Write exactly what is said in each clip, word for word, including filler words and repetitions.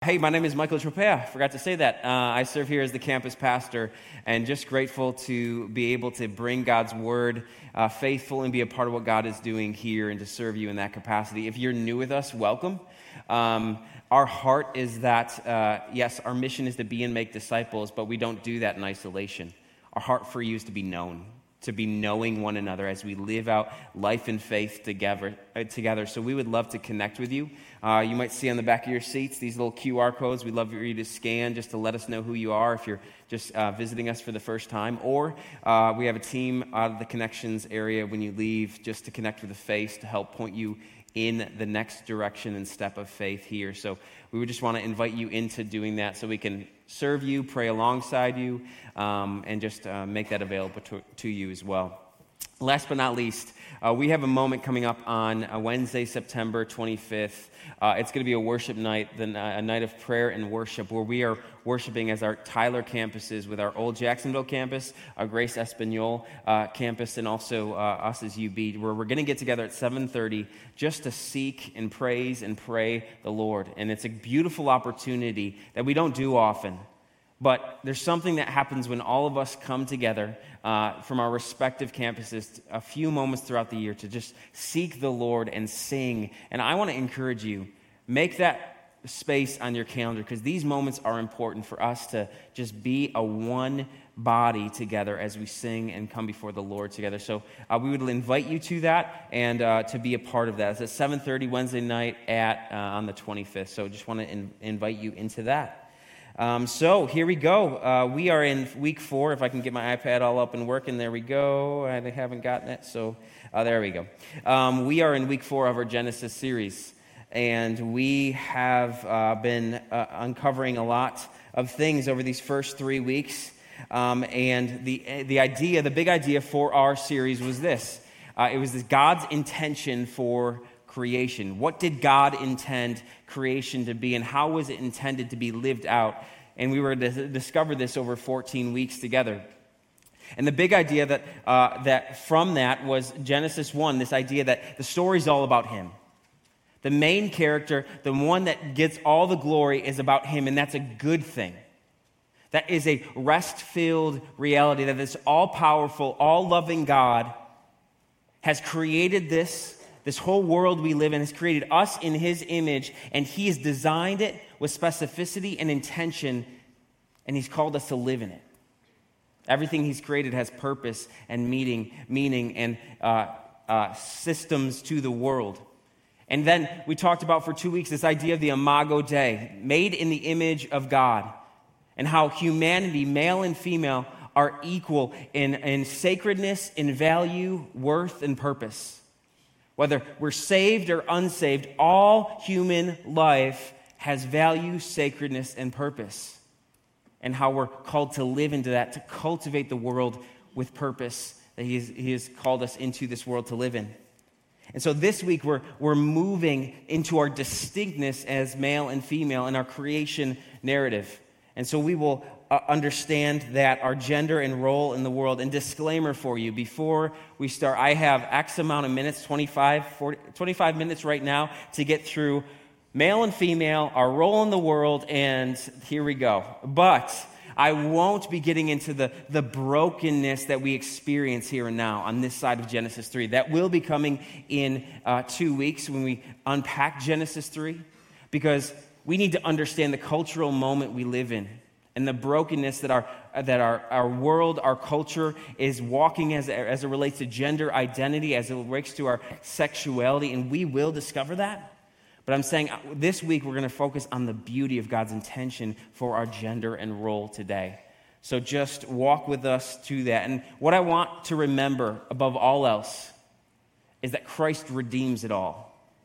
Hey, my name is Michael Tropea. I forgot to say that. Uh, I serve here as the campus pastor, and just grateful to be able to bring God's word uh, faithful and be a part of what God is doing here and to serve you in that capacity. If you're new with us, welcome. Um, our heart is that, uh, yes, our mission is to be and make disciples, but we don't do that in isolation. Our heart for you is to be known, to be knowing one another as we live out life and faith together. Uh, together. So we would love to connect with you. Uh, you might see on the back of your seats these little Q R codes. We'd love for you to scan just to let us know who you are if you're just uh, visiting us for the first time. Or uh, we have a team out of the connections area when you leave just to connect with the face to help point you in the next direction and step of faith here. So we would just want to invite you into doing that so we can serve you, pray alongside you, um, and just uh, make that available to, to you as well. Last but not least, uh, we have a moment coming up on uh, Wednesday, September twenty-fifth. Uh, it's going to be a worship night, the, uh, a night of prayer and worship, where we are worshiping as our Tyler campuses with our old Jacksonville campus, our Grace Espanol uh, campus, and also uh, us as U B, where we're going to get together at seven thirty just to seek and praise and pray the Lord. And it's a beautiful opportunity that we don't do often. But there's something that happens when all of us come together uh, from our respective campuses a few moments throughout the year to just seek the Lord and sing. And I want to encourage you, make that space on your calendar, because these moments are important for us to just be a one body together as we sing and come before the Lord together. So uh, we would invite you to that and uh, to be a part of that. It's at seven thirty Wednesday night at uh, on the twenty-fifth. So just want to in- invite you into that. Um, so here we go. Uh, we are in week four. If I can get my iPad all up and working, there we go. I haven't gotten it, so uh, there we go. Um, we are in week four of our Genesis series, and we have uh, been uh, uncovering a lot of things over these first three weeks. Um, and the the idea, the big idea for our series was this: uh, it was this God's intention for creation. What did God intend creation to be, and how was it intended to be lived out? And we were to discover this over fourteen weeks together. And the big idea that uh, that from that was Genesis one, this idea that the story's all about Him. The main character, the one that gets all the glory, is about Him, and that's a good thing. That is a rest-filled reality, that this all-powerful, all-loving God has created this This whole world we live in, has created us in His image, and He has designed it with specificity and intention, and He's called us to live in it. Everything He's created has purpose and meaning, meaning and uh, uh, systems to the world. And then we talked about for two weeks this idea of the Imago Dei, made in the image of God, and how humanity, male and female, are equal in, in sacredness, in value, worth, and purpose. Whether we're saved or unsaved, all human life has value, sacredness, and purpose. And how we're called to live into that, to cultivate the world with purpose that He has, he has called us into this world to live in. And so this week we're, we're moving into our distinctness as male and female in our creation narrative. And so we will uh, understand that our gender and role in the world. And disclaimer for you, before we start, I have X amount of minutes, twenty-five, forty, twenty-five minutes right now to get through male and female, our role in the world, and here we go. But I won't be getting into the, the brokenness that we experience here and now on this side of Genesis three. That will be coming in uh, two weeks when we unpack Genesis three, because we need to understand the cultural moment we live in and the brokenness that our that our, our world, our culture is walking as, as it relates to gender identity, as it relates to our sexuality, and we will discover that. But I'm saying this week we're going to focus on the beauty of God's intention for our gender and role today. So just walk with us to that. And what I want to remember above all else is that Christ redeems it all.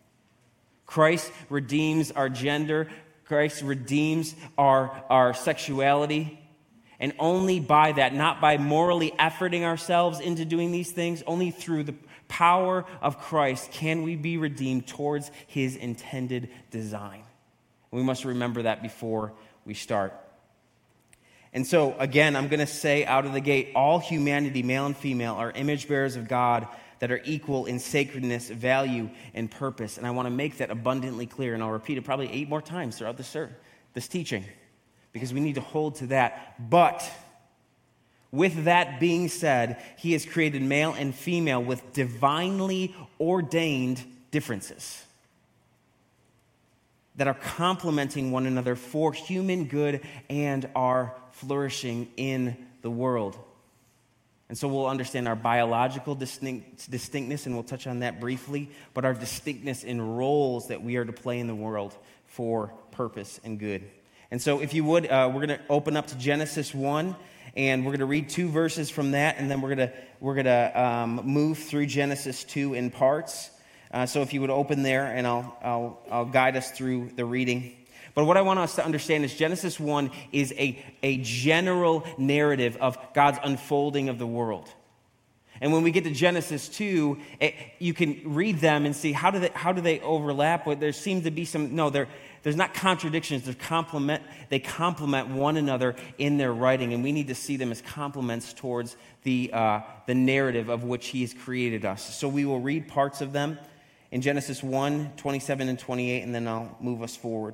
Christ redeems our gender. Christ redeems our, our sexuality. And only by that, not by morally efforting ourselves into doing these things, only through the power of Christ can we be redeemed towards His intended design. We must remember that before we start. And so, again, I'm going to say out of the gate, all humanity, male and female, are image bearers of God that are equal in sacredness, value, and purpose. And I want to make that abundantly clear, and I'll repeat it probably eight more times throughout the ser- this teaching because we need to hold to that. But with that being said, he has created male and female with divinely ordained differences that are complementing one another for human good and our flourishing in the world. And so we'll understand our biological distinct, distinctness, and we'll touch on that briefly, but our distinctness in roles that we are to play in the world for purpose and good. And so if you would, uh, we're going to open up to Genesis one, and we're going to read two verses from that, and then we're going to we're going to um, move through Genesis two in parts. Uh, so if you would open there, and I'll, I'll I'll guide us through the reading. But what I want us to understand is Genesis one is a, a general narrative of God's unfolding of the world. And when we get to Genesis two, it, you can read them and see how do they how do they overlap. But there seems to be some no there there's not contradictions. There's complement. They complement one another in their writing, and we need to see them as complements towards the uh, the narrative of which He has created us. So we will read parts of them in Genesis one, twenty-seven and twenty-eight, and then I'll move us forward.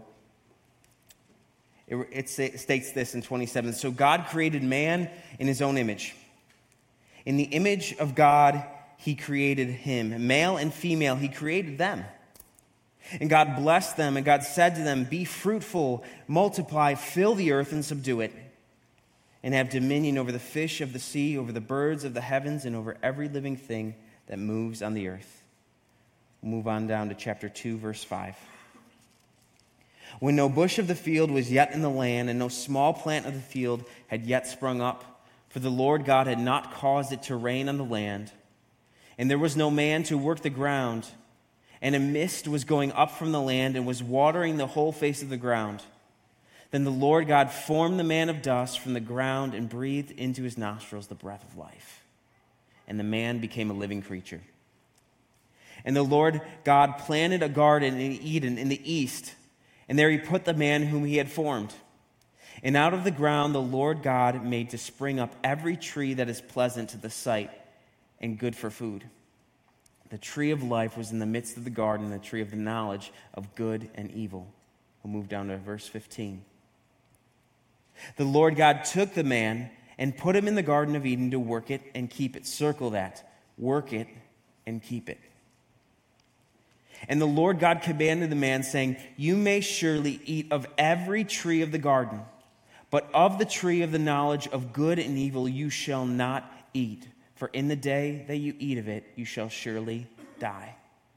It, it states this in twenty-seven. So God created man in His own image. In the image of God, He created him. Male and female, He created them. And God blessed them, and God said to them, be fruitful, multiply, fill the earth and subdue it, and have dominion over the fish of the sea, over the birds of the heavens, and over every living thing that moves on the earth. We'll move on down to chapter two, verse five. When no bush of the field was yet in the land, and no small plant of the field had yet sprung up, for the Lord God had not caused it to rain on the land, and there was no man to work the ground, and a mist was going up from the land and was watering the whole face of the ground. Then the Lord God formed the man of dust from the ground and breathed into his nostrils the breath of life, and the man became a living creature. And the Lord God planted a garden in Eden in the east, and there He put the man whom He had formed. And out of the ground the Lord God made to spring up every tree that is pleasant to the sight and good for food. The tree of life was in the midst of the garden, the tree of the knowledge of good and evil. We'll move down to verse fifteen. The Lord God took the man and put him in the Garden of Eden to work it and keep it. Circle that. Work it and keep it. And the Lord God commanded the man, saying, you may surely eat of every tree of the garden, but of the tree of the knowledge of good and evil you shall not eat. For in the day that you eat of it, you shall surely die.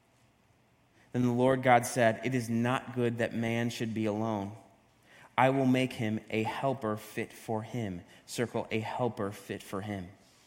Then the Lord God said, it is not good that man should be alone. I will make him a helper fit for him. Circle, a helper fit for him.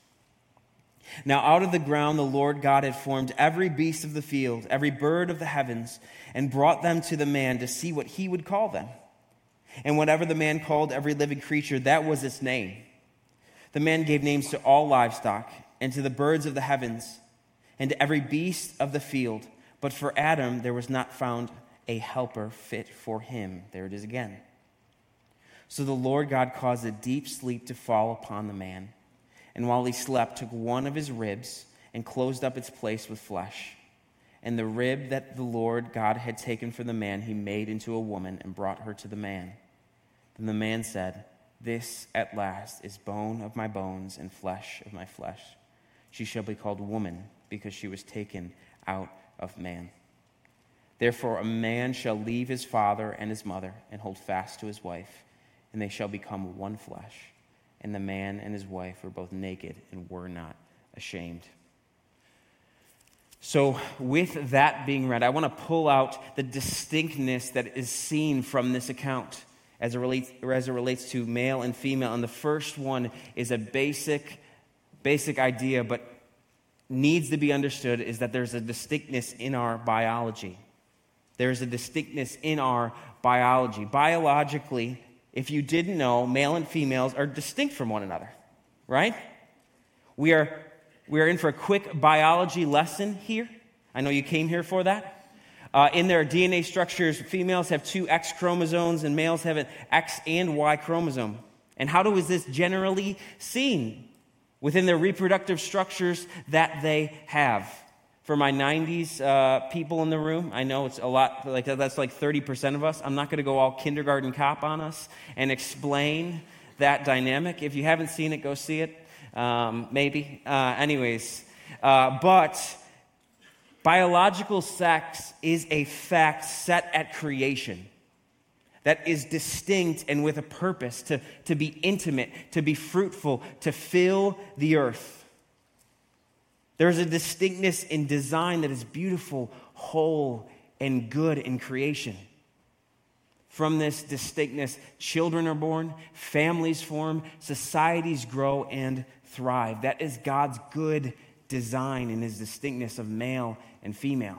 Now out of the ground the Lord God had formed every beast of the field, every bird of the heavens, and brought them to the man to see what he would call them. And whatever the man called every living creature, that was its name. The man gave names to all livestock, and to the birds of the heavens, and to every beast of the field. But for Adam there was not found a helper fit for him. There it is again. So the Lord God caused a deep sleep to fall upon the man, and while he slept, took one of his ribs and closed up its place with flesh. And the rib that the Lord God had taken from the man, He made into a woman and brought her to the man. Then the man said, this at last is bone of my bones and flesh of my flesh. She shall be called woman, because she was taken out of man. Therefore a man shall leave his father and his mother and hold fast to his wife, and they shall become one flesh. And the man and his wife were both naked and were not ashamed. So with that being read, I want to pull out the distinctness that is seen from this account as it relates, as it relates to male and female. And the first one is a basic, basic idea, but needs to be understood, is that there's a distinctness in our biology. There's a distinctness in our biology. Biologically, if you didn't know, male and females are distinct from one another, right? We are, we are in for a quick biology lesson here. I know you came here for that. Uh, in their D N A structures, females have two X chromosomes and males have an X and Y chromosome. And how do, is this generally seen? Within their reproductive structures that they have. For my nineties uh, people in the room, I know it's a lot, like that's like thirty percent of us. I'm not going to go all kindergarten cop on us and explain that dynamic. If you haven't seen it, go see it, um, maybe. Uh, anyways, uh, but biological sex is a fact set at creation that is distinct and with a purpose to, to be intimate, to be fruitful, to fill the earth. There is a distinctness in design that is beautiful, whole, and good in creation. From this distinctness, children are born, families form, societies grow and thrive. That is God's good design in his distinctness of male and female.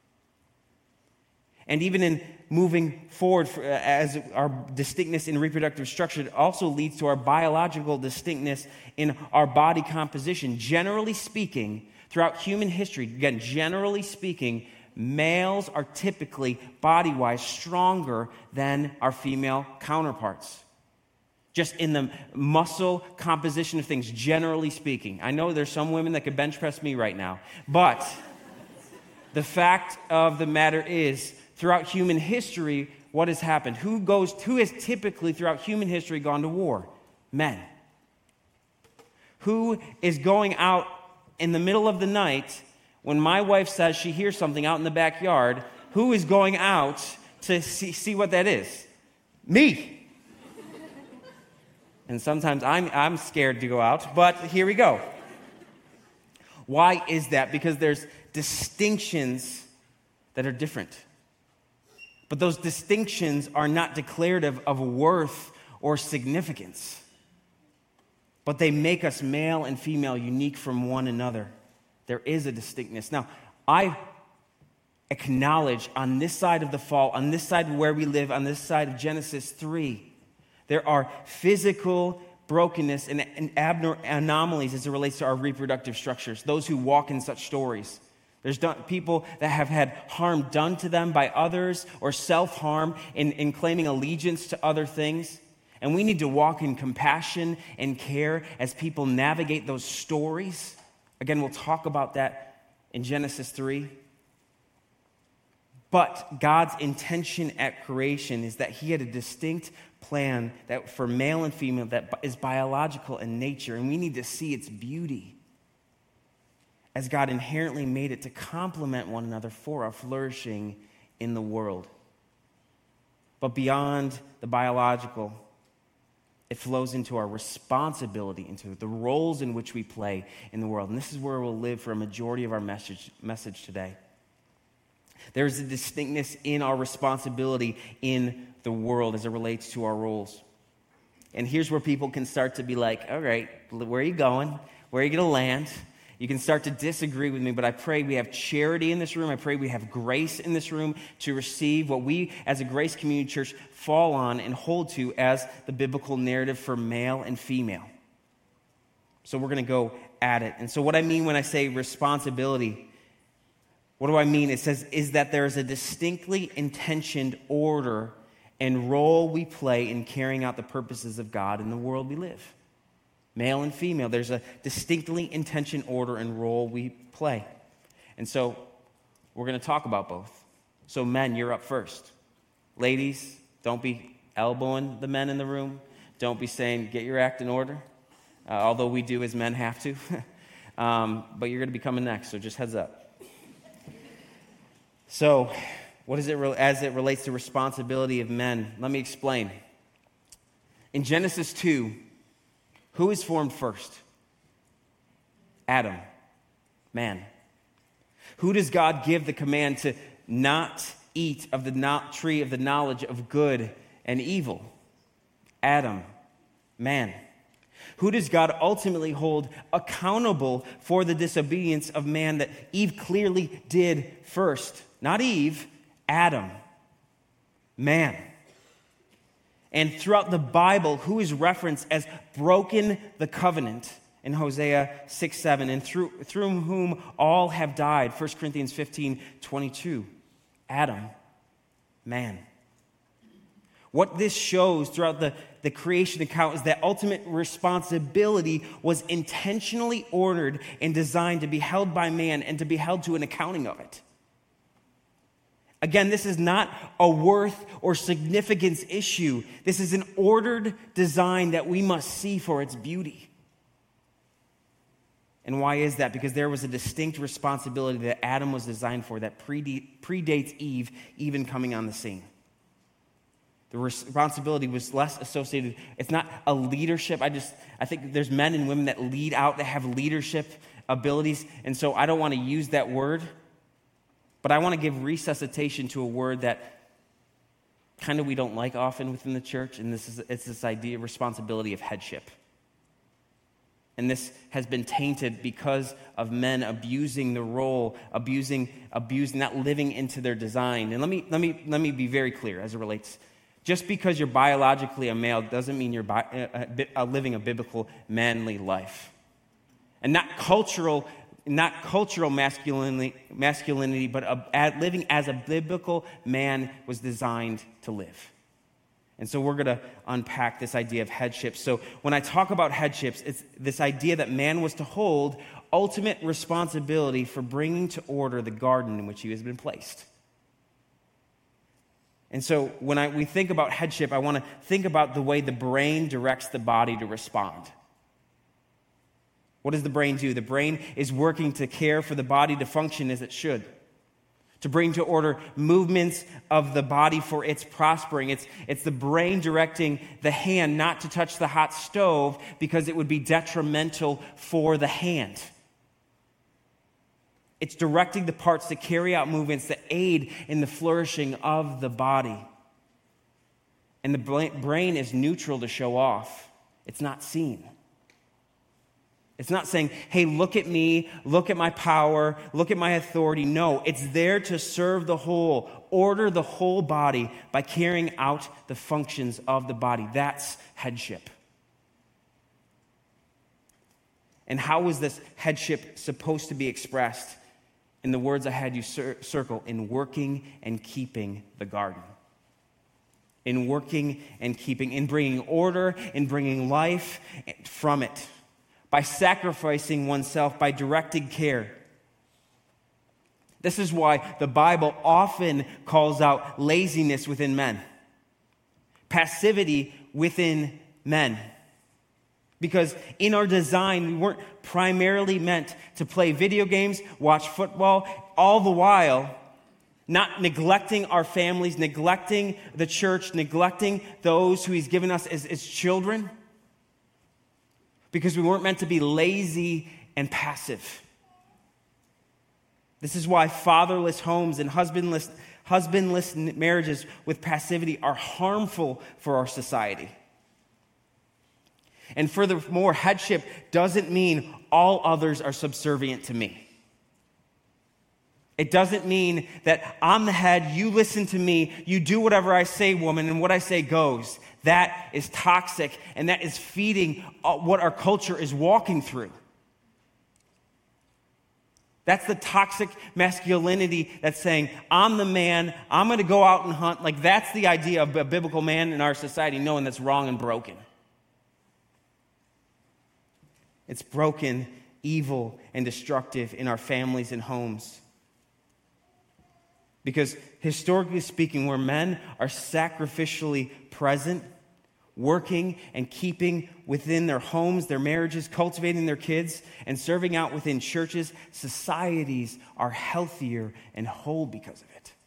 And even in moving forward for, uh, as our distinctness in reproductive structure, it also leads to our biological distinctness in our body composition. Generally speaking, throughout human history, again, generally speaking, males are typically body-wise stronger than our female counterparts. Just in the muscle composition of things, generally speaking. I know there's some women that could bench press me right now, but the fact of the matter is, throughout human history, what has happened? Who goes? Who has typically throughout human history gone to war? Men. Who is going out in the middle of the night when my wife says she hears something out in the backyard? Who is going out to see, see what that is? Me. And sometimes I'm, I'm scared to go out, but here we go. Why is that? Because there's distinctions that are different. But those distinctions are not declarative of worth or significance. But they make us male and female unique from one another. There is a distinctness. Now, I acknowledge on this side of the fall, on this side where we live, on this side of Genesis three, there are physical brokenness and, and abnor- anomalies as it relates to our reproductive structures, those who walk in such stories. There's done, people that have had harm done to them by others or self-harm in, in claiming allegiance to other things. And we need to walk in compassion and care as people navigate those stories. Again, we'll talk about that in Genesis three. But God's intention at creation is that he had a distinct plan that for male and female that is biological in nature, and we need to see its beauty as God inherently made it to complement one another for our flourishing in the world. But beyond the biological, it flows into our responsibility, into the roles in which we play in the world. And this is where we'll live for a majority of our message, message today. There's a distinctness in our responsibility in the world as it relates to our roles. And here's where people can start to be like, all right, where are you going? Where are you going to land? You can start to disagree with me, but I pray we have charity in this room. I pray we have grace in this room to receive what we as a Grace Community Church fall on and hold to as the biblical narrative for male and female. So we're going to go at it. And so what I mean when I say responsibility, what do I mean? It says is that there is a distinctly intentioned order and role we play in carrying out the purposes of God in the world we live. Male and female, there's a distinctly intentioned order and role we play. And so we're going to talk about both. So men, you're up first. Ladies, don't be elbowing the men in the room. Don't be saying, get your act in order. Uh, although we do as men have to. um, but you're going to be coming next, so just heads up. So what is it re- as it relates to responsibility of men? Let me explain. In Genesis two, who is formed first? Adam, man. Who does God give the command to not eat of the not tree of the knowledge of good and evil? Adam, man. Who does God ultimately hold accountable for the disobedience of man that Eve clearly did first? Not Eve, Adam, man. And throughout the Bible, who is referenced as broken the covenant in Hosea six seven, and through, through whom all have died, First Corinthians fifteen twenty-two, Adam, man. What this shows throughout the, the creation account is that ultimate responsibility was intentionally ordered and designed to be held by man and to be held to an accounting of it. Again, this is not a worth or significance issue. This is an ordered design that we must see for its beauty. And why is that? Because there was a distinct responsibility that Adam was designed for that predates Eve even coming on the scene. The responsibility was less associated. It's not a leadership. I just, I think there's men and women that lead out, that have leadership abilities. And so I don't want to use that word, but I want to give resuscitation to a word that kind of we don't like often within the church. And this is, it's this idea of responsibility of headship. And this has been tainted because of men abusing the role, abusing, abusing, not living into their design. And let me, let me, let me be very clear as it relates. Just because you're biologically a male doesn't mean you're bi- uh, uh, living a biblical manly life. And not cultural, not cultural masculinity, masculinity but a, a, living as a biblical man was designed to live. And so we're going to unpack this idea of headship. So when I talk about headships, it's this idea that man was to hold ultimate responsibility for bringing to order the garden in which he has been placed. And so when I, we think about headship, I want to think about the way the brain directs the body to respond. What does the brain do? The brain is working to care for the body to function as it should, to bring to order movements of the body for its prospering. It's, it's the brain directing the hand not to touch the hot stove because it would be detrimental for the hand. It's directing the parts to carry out movements that aid in the flourishing of the body. And the brain is neutral to show off. It's not seen. It's not saying, hey, look at me, look at my power, look at my authority. No, it's there to serve the whole, order the whole body by carrying out the functions of the body. That's headship. And how is this headship supposed to be expressed? In the words I had you cir- circle, in working and keeping the garden. In working and keeping, in bringing order, in bringing life from it. By sacrificing oneself, by directing care. This is why the Bible often calls out laziness within men, passivity within men. Because in our design, we weren't primarily meant to play video games, watch football, all the while not neglecting our families, neglecting the church, neglecting those who He's given us as, as children. Because we weren't meant to be lazy and passive. This is why fatherless homes and husbandless, husbandless marriages with passivity are harmful for our society. And furthermore, headship doesn't mean all others are subservient to me. It doesn't mean that I'm the head, you listen to me, you do whatever I say, woman, and what I say goes. That is toxic, and that is feeding what our culture is walking through. That's the toxic masculinity that's saying, I'm the man, I'm going to go out and hunt. Like, that's the idea of a biblical man in our society, knowing that's wrong and broken. It's broken, evil, and destructive in our families and homes. Because historically speaking, where men are sacrificially present, working and keeping within their homes, their marriages, cultivating their kids, and serving out within churches, societies are healthier and whole because of it.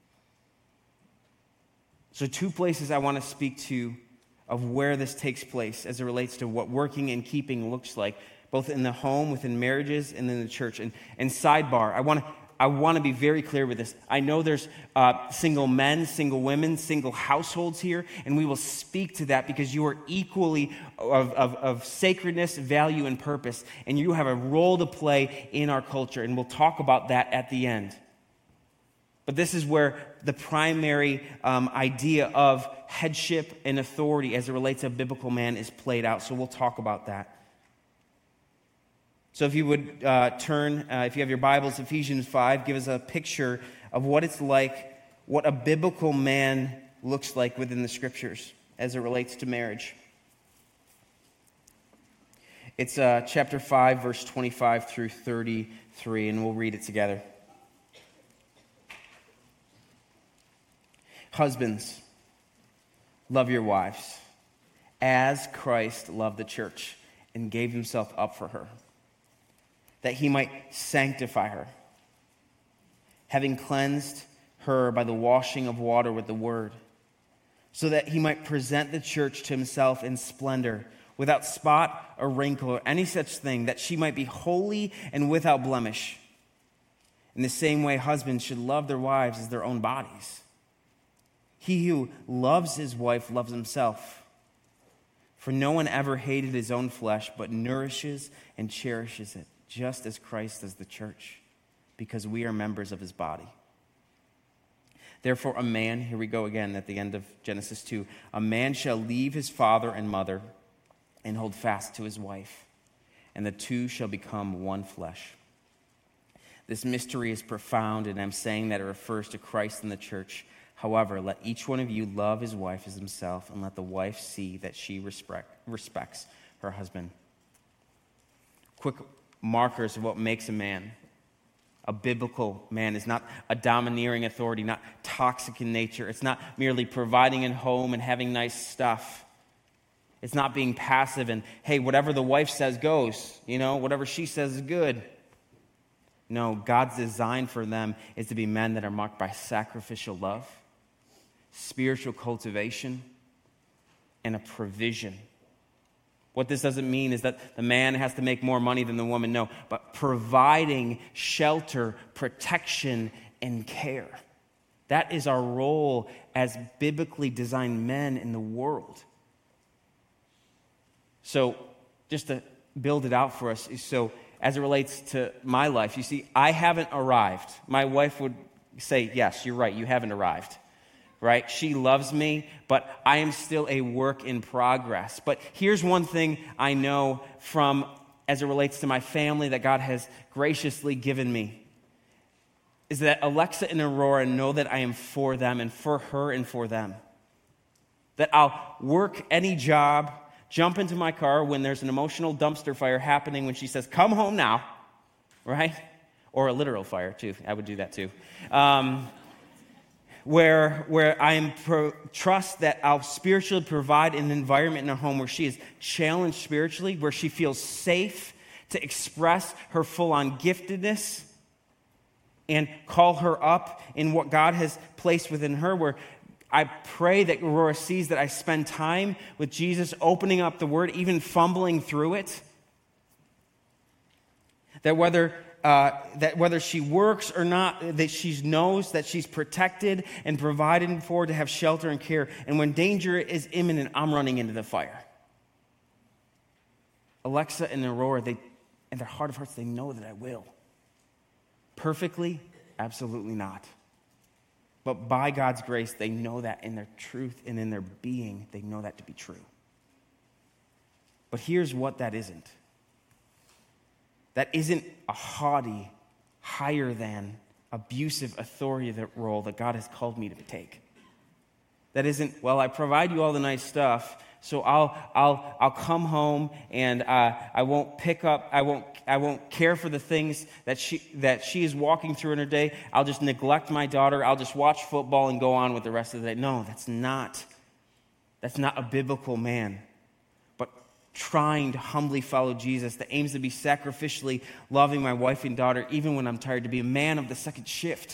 So two places I want to speak to of where this takes place as it relates to what working and keeping looks like, both in the home, within marriages, and in the church. And, and sidebar, I want to I want to be very clear with this. I know there's uh, single men, single women, single households here, and we will speak to that because you are equally of, of, of sacredness, value, and purpose, and you have a role to play in our culture, and we'll talk about that at the end. But this is where the primary um, idea of headship and authority as it relates to a biblical man is played out, so we'll talk about that. So if you would uh, turn, uh, if you have your Bibles, Ephesians five, give us a picture of what it's like, what a biblical man looks like within the scriptures as it relates to marriage. It's uh, chapter five, verse twenty-five through thirty-three, and we'll read it together. Husbands, love your wives, as Christ loved the church and gave himself up for her, that he might sanctify her, having cleansed her by the washing of water with the word, so that he might present the church to himself in splendor, without spot or wrinkle or any such thing, that she might be holy and without blemish. In the same way, husbands should love their wives as their own bodies. He who loves his wife loves himself. For no one ever hated his own flesh, but nourishes and cherishes it, just as Christ does the church, because we are members of his body. Therefore, a man, here we go again at the end of Genesis two, a man shall leave his father and mother and hold fast to his wife, and the two shall become one flesh. This mystery is profound, and I'm saying that it refers to Christ and the church. However, let each one of you love his wife as himself, and let the wife see that she respect, respects her husband. Quick markers of what makes a man. A biblical man is not a domineering authority, not toxic in nature. It's not merely providing a home and having nice stuff. It's not being passive and, hey, whatever the wife says goes. You know, whatever she says is good. No, God's design for them is to be men that are marked by sacrificial love, spiritual cultivation, and a provision. What this doesn't mean is that the man has to make more money than the woman, no, but providing shelter, protection, and care. That is our role as biblically designed men in the world. So, just to build it out for us, so as it relates to my life, you see, I haven't arrived. My wife would say, yes, you're right, you haven't arrived. Right? She loves me, but I am still a work in progress. But here's one thing I know from, as it relates to my family that God has graciously given me, is that Alexa and Aurora know that I am for them and for her and for them. That I'll work any job, jump into my car when there's an emotional dumpster fire happening when she says, come home now, right? Or a literal fire, too. I would do that, too. Um... Where where I am pro, trust that I'll spiritually provide an environment in her home where she is challenged spiritually, where she feels safe to express her full-on giftedness and call her up in what God has placed within her, where I pray that Aurora sees that I spend time with Jesus, opening up the Word, even fumbling through it. That whether... Uh, that whether she works or not, that she knows that she's protected and provided for to have shelter and care. And when danger is imminent, I'm running into the fire. Alexa and Aurora, they, in their heart of hearts, they know that I will. Perfectly? Absolutely not. But by God's grace, they know that in their truth and in their being, they know that to be true. But here's what that isn't. That isn't a haughty, higher than, abusive authority role that God has called me to take. That isn't, well, I provide you all the nice stuff, so I'll I'll I'll come home and uh, I won't pick up, I won't I won't care for the things that she that she is walking through in her day. I'll just neglect my daughter. I'll just watch football and go on with the rest of the day. No, that's not. That's not a biblical man. Trying to humbly follow Jesus that aims to be sacrificially loving my wife and daughter even when I'm tired, to be a man of the second shift.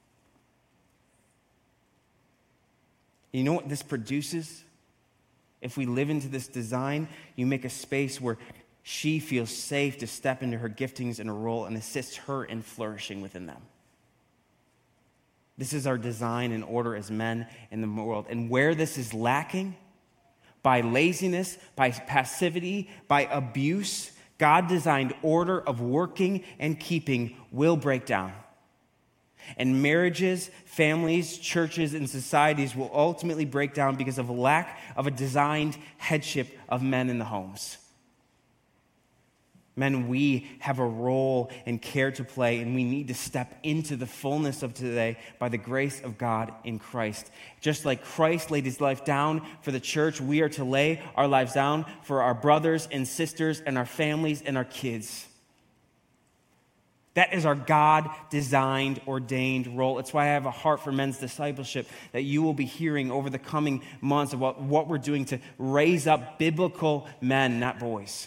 You know what this produces? If we live into this design, you make a space where she feels safe to step into her giftings and her role and assist her in flourishing within them. This is our design and order as men in the world. And where this is lacking, by laziness, by passivity, by abuse, God-designed order of working and keeping will break down. And marriages, families, churches, and societies will ultimately break down because of a lack of a designed headship of men in the homes. Men, we have a role and care to play, and we need to step into the fullness of today by the grace of God in Christ. Just like Christ laid his life down for the church, we are to lay our lives down for our brothers and sisters and our families and our kids. That is our God-designed, ordained role. It's why I have a heart for men's discipleship that you will be hearing over the coming months about what we're doing to raise up biblical men, not boys.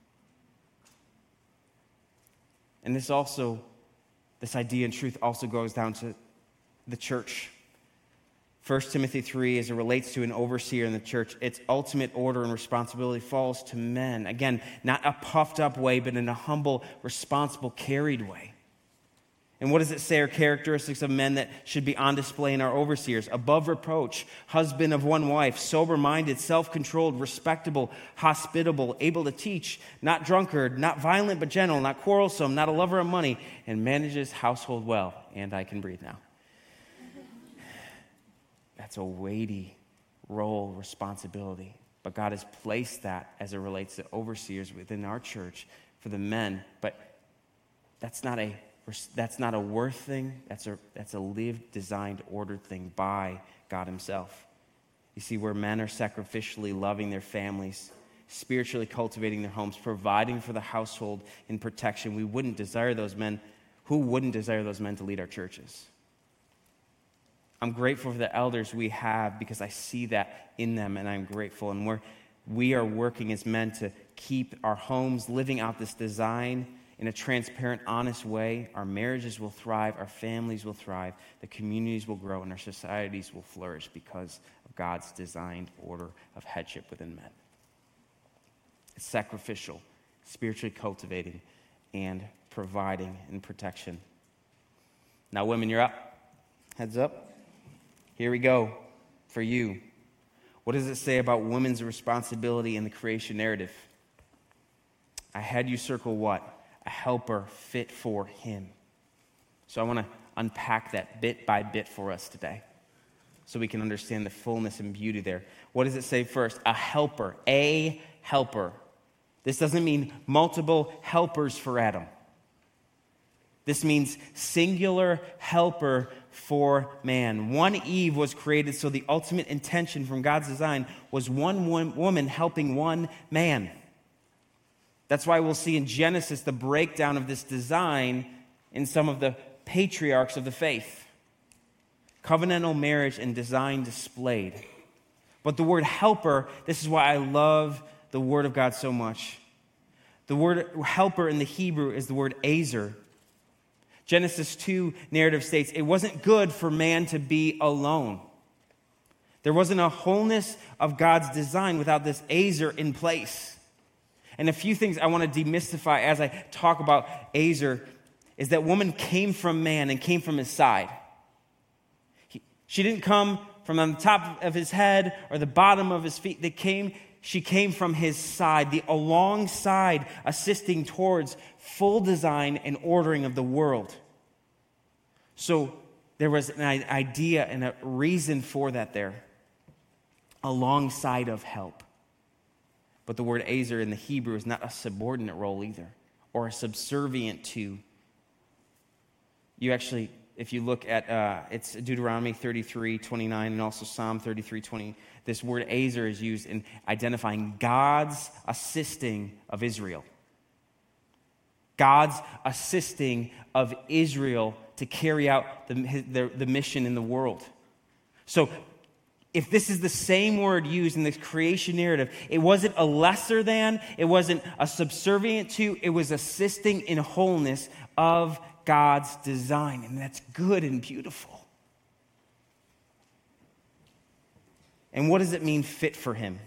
And this also, this idea and truth also goes down to the church. First Timothy three, as it relates to an overseer in the church, its ultimate order and responsibility falls to men. Again, not a puffed up way, but in a humble, responsible, carried way. And what does it say are characteristics of men that should be on display in our overseers? Above reproach, husband of one wife, sober-minded, self-controlled, respectable, hospitable, able to teach, not drunkard, not violent but gentle, not quarrelsome, not a lover of money, and manages household well. And I can breathe now. That's a weighty role, responsibility. But God has placed that as it relates to overseers within our church for the men. But that's not a That's not a worth thing. That's a, that's a lived, designed, ordered thing by God himself. You see, where men are sacrificially loving their families, spiritually cultivating their homes, providing for the household in protection, we wouldn't desire those men. Who wouldn't desire those men to lead our churches? I'm grateful for the elders we have because I see that in them, and I'm grateful. And we're, we are working as men to keep our homes living out this design in a transparent, honest way. Our marriages will thrive, our families will thrive, the communities will grow, and our societies will flourish because of God's designed order of headship within men. It's sacrificial, spiritually cultivating, and providing and protection. Now, women, you're up. Heads up. Here we go for you. What does it say about women's responsibility in the creation narrative? I had you circle what? A helper fit for him. So I want to unpack that bit by bit for us today so we can understand the fullness and beauty there. What does it say first? A helper, a helper. This doesn't mean multiple helpers for Adam. This means singular helper for man. One Eve was created, so the ultimate intention from God's design was one woman helping one man. That's why we'll see in Genesis the breakdown of this design in some of the patriarchs of the faith. Covenantal marriage and design displayed. But the word helper, this is why I love the word of God so much. The word helper in the Hebrew is the word azer. Genesis two narrative states, it wasn't good for man to be alone. There wasn't a wholeness of God's design without this azer in place. And a few things I want to demystify as I talk about azer is that woman came from man and came from his side. He, she didn't come from on the top of his head or the bottom of his feet. They came, she came from his side, the alongside, assisting towards full design and ordering of the world. So there was an idea and a reason for that there, alongside of help. But the word azer in the Hebrew is not a subordinate role either, or a subservient to. You actually, if you look at, uh, it's Deuteronomy thirty-three twenty-nine and also Psalm thirty-three twenty, this word azer is used in identifying God's assisting of Israel. God's assisting of Israel to carry out the, the, the mission in the world. So, if this is the same word used in this creation narrative, it wasn't a lesser than, it wasn't a subservient to, it was assisting in wholeness of God's design. And that's good and beautiful. And what does it mean, fit for him?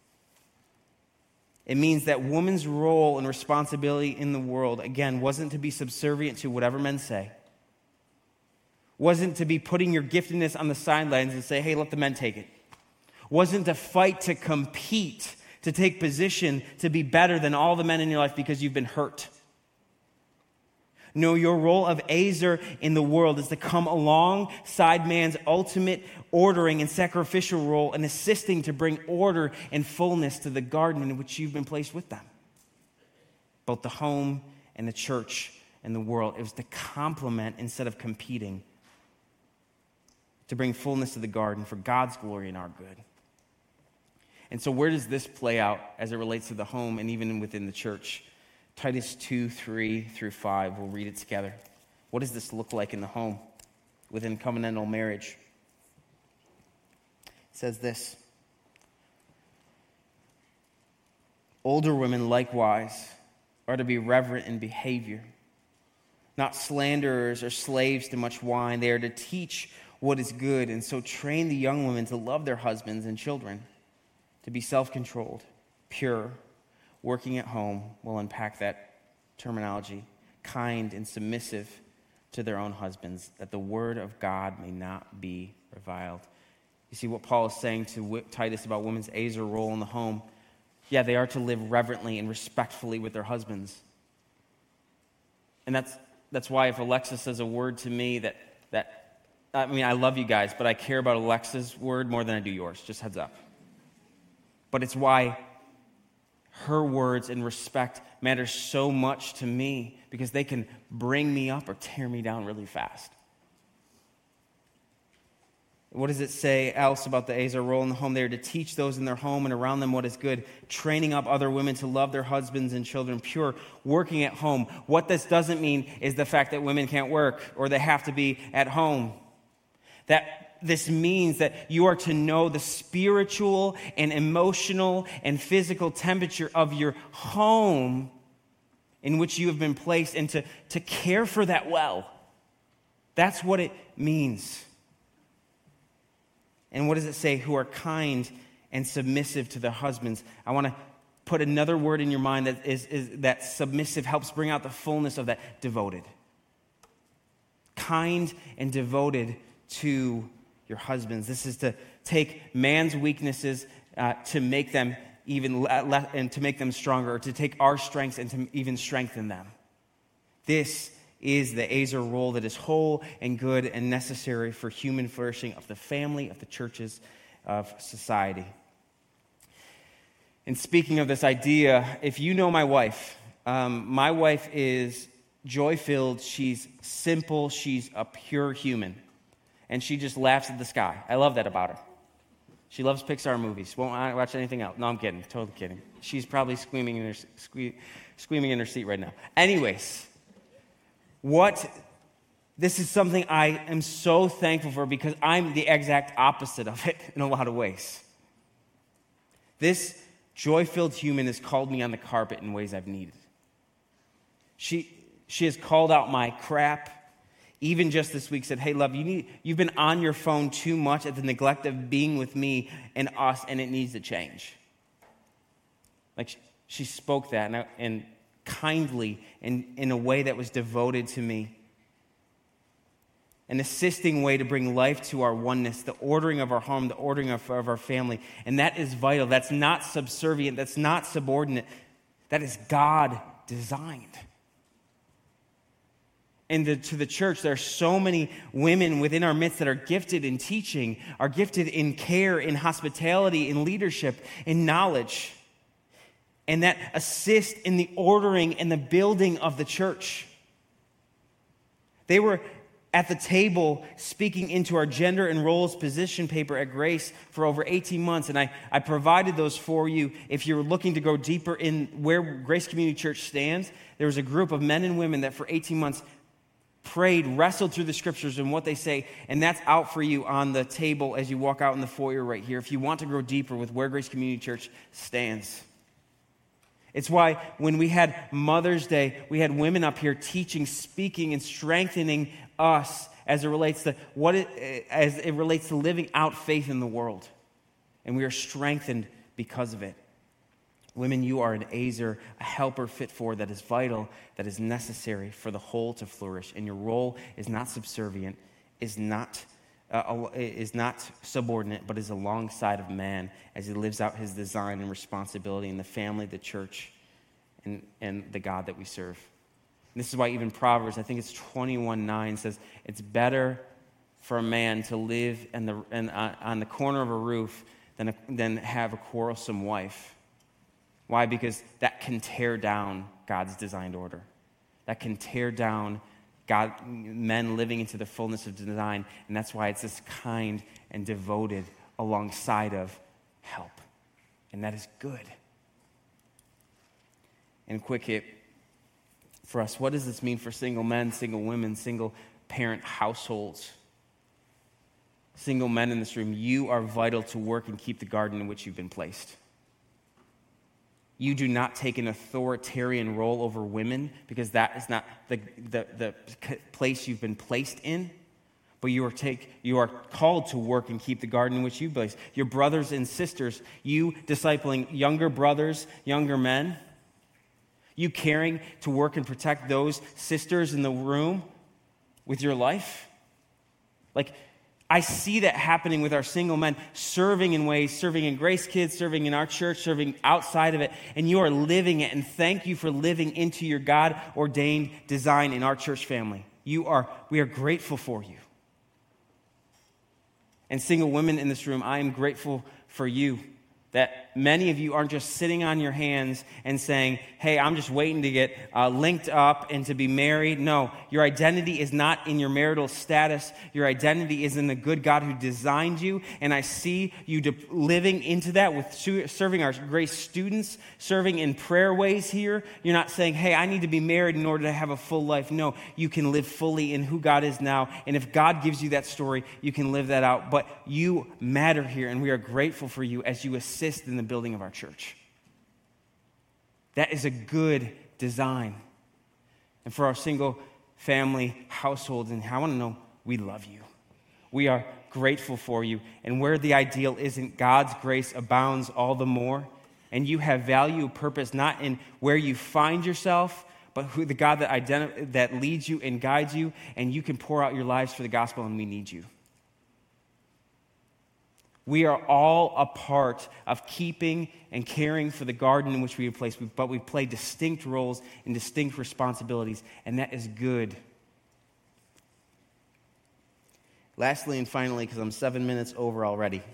It means that woman's role and responsibility in the world, again, wasn't to be subservient to whatever men say. Wasn't to be putting your giftedness on the sidelines and say, hey, let the men take it. Wasn't to fight to compete, to take position, to be better than all the men in your life because you've been hurt. No, your role of azer in the world is to come alongside man's ultimate ordering and sacrificial role and assisting to bring order and fullness to the garden in which you've been placed with them. both the home and the church and the world. It was to complement instead of competing, to bring fullness to the garden for God's glory and our good. And so where does this play out as it relates to the home and even within the church? Titus two, three through five, we'll read it together. What does this look like in the home within covenantal marriage? It says this: older women likewise are to be reverent in behavior, not slanderers or slaves to much wine. They are to teach what is good, and so train the young women to love their husbands and children, to be self-controlled, pure, working at home. We'll unpack that terminology. Kind and submissive to their own husbands, that the word of God may not be reviled. You see what Paul is saying to Titus about women's azer role in the home. Yeah, they are to live reverently and respectfully with their husbands. And that's that's why if Alexa says a word to me that, that I mean, I love you guys, but I care about Alexa's word more than I do yours. Just heads up. But it's why her words and respect matter so much to me, because they can bring me up or tear me down really fast. What does it say else about the azer role in the home? They are to teach those in their home and around them what is good, training up other women to love their husbands and children, pure, working at home. What this doesn't mean is the fact that women can't work or they have to be at home. That this means that you are to know the spiritual and emotional and physical temperature of your home in which you have been placed, and to, to care for that well. That's what it means. And what does it say? Who are kind and submissive to their husbands. I want to put another word in your mind that is, is that submissive helps bring out the fullness of that. Devoted. Kind and devoted to your husbands. This is to take man's weaknesses uh, to make them even le- le- and to make them stronger, or to take our strengths and to even strengthen them. This is the azer role that is whole and good and necessary for human flourishing of the family, of the churches, of society. And speaking of this idea, if you know my wife, um, my wife is joy-filled, she's simple, she's a pure human, and she just laughs at the sky. I love that about her. She loves Pixar movies, won't watch anything else. No, I'm kidding, totally kidding. She's probably screaming in her, sque- screaming in her seat right now. Anyways, what, this is something I am so thankful for, because I'm the exact opposite of it in a lot of ways. This joy-filled human has called me on the carpet in ways I've needed. She, she has called out my crap. Even just this week said, hey, love, you need, you've been on your phone too much at the neglect of being with me and us, and it needs to change. Like, she, she spoke that, and, I, and kindly, and in a way that was devoted to me. An assisting way to bring life to our oneness, the ordering of our home, the ordering of, of our family. And that is vital. That's not subservient. That's not subordinate. That is God designed. And the, to the church, there are so many women within our midst that are gifted in teaching, are gifted in care, in hospitality, in leadership, in knowledge, and that assist in the ordering and the building of the church. They were at the table speaking into our gender and roles position paper at Grace for over eighteen months, and I, I provided those for you if you're looking to go deeper in where Grace Community Church stands. There was a group of men and women that for eighteen months prayed, wrestled through the scriptures and what they say, and that's out for you on the table as you walk out in the foyer right here if you want to grow deeper with where Grace Community Church stands. It's why when we had Mother's Day, we had women up here teaching, speaking, and strengthening us as it relates to what it, as it relates to living out faith in the world. And we are strengthened because of it. Women, you are an azer, a helper fit for, that is vital, that is necessary for the whole to flourish. And your role is not subservient, is not uh, is not subordinate, but is alongside of man as he lives out his design and responsibility in the family, the church, and, and the God that we serve. And this is why even Proverbs, I think it's twenty-one nine, says it's better for a man to live in the, in, uh, on the corner of a roof than, a, than have a quarrelsome wife. Why? Because that can tear down God's designed order, that can tear down God, men living into the fullness of design. And that's why it's this kind and devoted alongside of help. And that is good. And quick hit for us, what does this mean for single men, single women, single parent households? Single men in this room, you are vital to work and keep the garden in which you've been placed. You do not take an authoritarian role over women because that is not the, the, the place you've been placed in. But you are, take, you are called to work and keep the garden in which you've been placed. Your brothers and sisters, you discipling younger brothers, younger men, you caring to work and protect those sisters in the room with your life. Like, I see that happening with our single men, serving in ways, serving in Grace Kids, serving in our church, serving outside of it, and you are living it, and thank you for living into your God-ordained design in our church family. You are, we are grateful for you. And single women in this room, I am grateful for you. That many of you aren't just sitting on your hands and saying, hey, I'm just waiting to get uh, linked up and to be married. No, your identity is not in your marital status. Your identity is in the good God who designed you. And I see you de- living into that with su- serving our Grace students, serving in prayer ways here. You're not saying, hey, I need to be married in order to have a full life. No, you can live fully in who God is now. And if God gives you that story, you can live that out. But you matter here, and we are grateful for you as you assist in the building of our church. That is a good design. And for our single family households, and I want to know, we love you. We are grateful for you. And where the ideal isn't, God's grace abounds all the more. And you have value, purpose, not in where you find yourself, but who the God that identi- that leads you and guides you, and you can pour out your lives for the gospel, and we need you. We are all a part of keeping and caring for the garden in which we have placed, but we play distinct roles and distinct responsibilities, and that is good. Lastly and finally, because I'm seven minutes over already,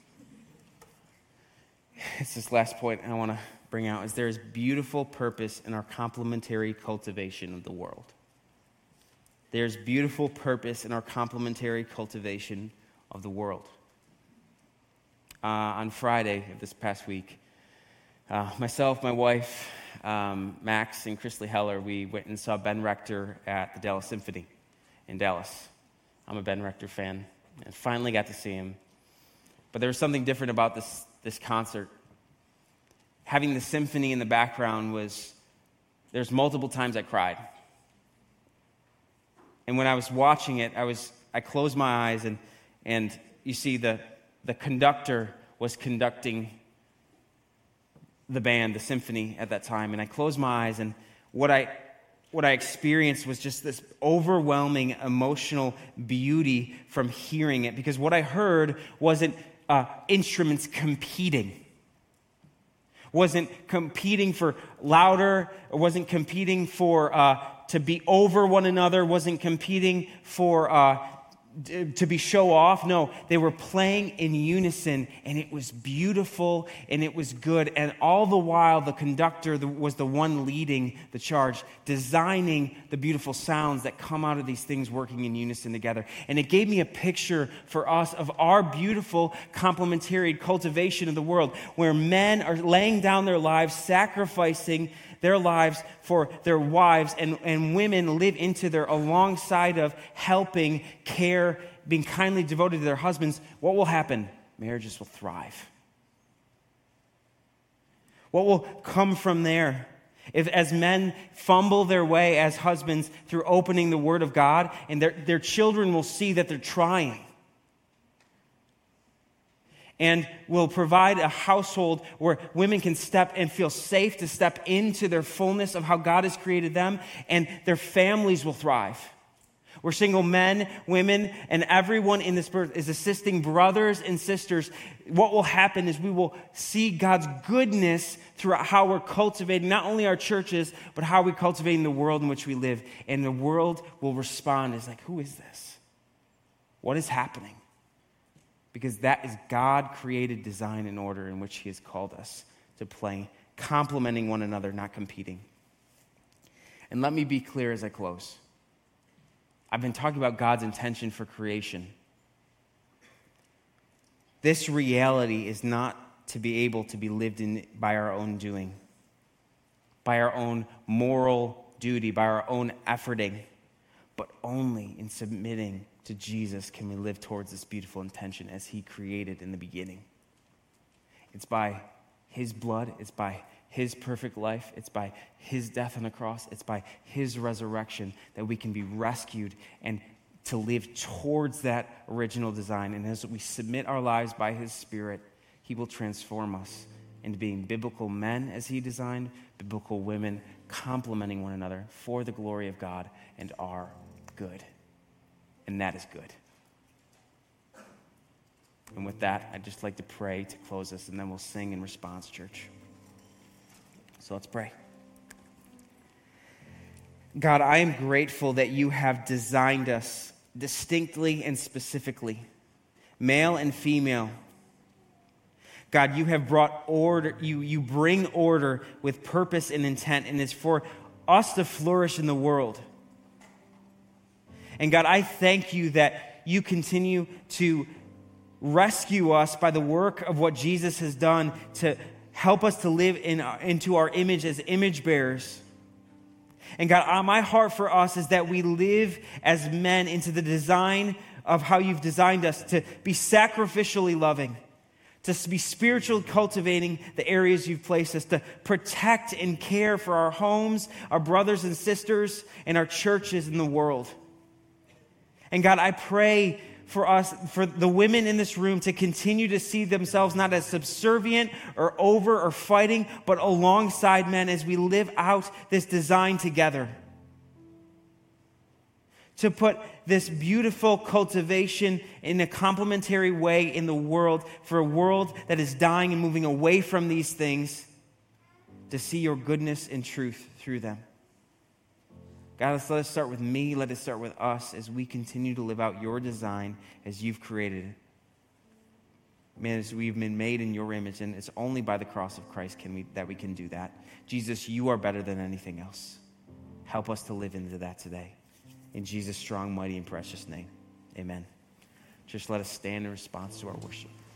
it's this last point I want to bring out, is there is beautiful purpose in our complementary cultivation of the world. There's beautiful purpose in our complementary cultivation of the world. Uh, on Friday of this past week, uh, myself, my wife, um, Max, and Chrisley Heller, we went and saw Ben Rector at the Dallas Symphony in Dallas. I'm a Ben Rector fan, and finally got to see him. But there was something different about this, this concert. Having the symphony in the background was, there's multiple times I cried. And when I was watching it, I was I closed my eyes, and and you see the The conductor was conducting the band, the symphony at that time. And I closed my eyes, and what I what I experienced was just this overwhelming emotional beauty from hearing it. Because what I heard wasn't uh, instruments competing. Wasn't competing for louder, or wasn't competing for uh, to be over one another, wasn't competing for uh, to be show off. No, they were playing in unison, and it was beautiful and it was good. And all the while, the conductor was the one leading the charge, designing the beautiful sounds that come out of these things working in unison together. And it gave me a picture for us of our beautiful complementary cultivation of the world, where men are laying down their lives, sacrificing their lives for their wives, and, and women live into their alongside of helping, care, being kindly devoted to their husbands. What will happen? Marriages will thrive. What will come from there? If as men fumble their way as husbands through opening the Word of God, and their, their children will see that they're trying, and will provide a household where women can step and feel safe to step into their fullness of how God has created them, and their families will thrive. Where single men, women, and everyone in this birth is assisting brothers and sisters. What will happen is we will see God's goodness throughout how we're cultivating not only our churches, but how we're cultivating the world in which we live. And the world will respond as like, who is this? What is happening? Because that is God-created design and order in which He has called us to play, complementing one another, not competing. And let me be clear as I close. I've been talking about God's intention for creation. This reality is not to be able to be lived in by our own doing, by our own moral duty, by our own efforting, but only in submitting to Jesus can we live towards this beautiful intention as he created in the beginning. It's by his blood, it's by his perfect life, it's by his death on the cross, it's by his resurrection that we can be rescued and to live towards that original design. And as we submit our lives by his Spirit, he will transform us into being biblical men as he designed, biblical women complementing one another for the glory of God and our good. And that is good. And with that, I'd just like to pray to close this, and then we'll sing in response, church. So let's pray. God, I am grateful that you have designed us distinctly and specifically, male and female. God, you have brought order, you, you bring order with purpose and intent, and it's for us to flourish in the world. And God, I thank you that you continue to rescue us by the work of what Jesus has done to help us to live in, into our image as image bearers. And God, my heart for us is that we live as men into the design of how you've designed us to be sacrificially loving, to be spiritually cultivating the areas you've placed us, to protect and care for our homes, our brothers and sisters, and our churches in the world. And God, I pray for us, for the women in this room to continue to see themselves not as subservient or over or fighting, but alongside men as we live out this design together. To put this beautiful cultivation in a complementary way in the world for a world that is dying and moving away from these things, to see your goodness and truth through them. God, let's let us start with me. Let us start with us as we continue to live out your design as you've created it. Man, as we've been made in your image, and it's only by the cross of Christ can we, that we can do that. Jesus, you are better than anything else. Help us to live into that today. In Jesus' strong, mighty, and precious name, amen. Just let us stand in response to our worship.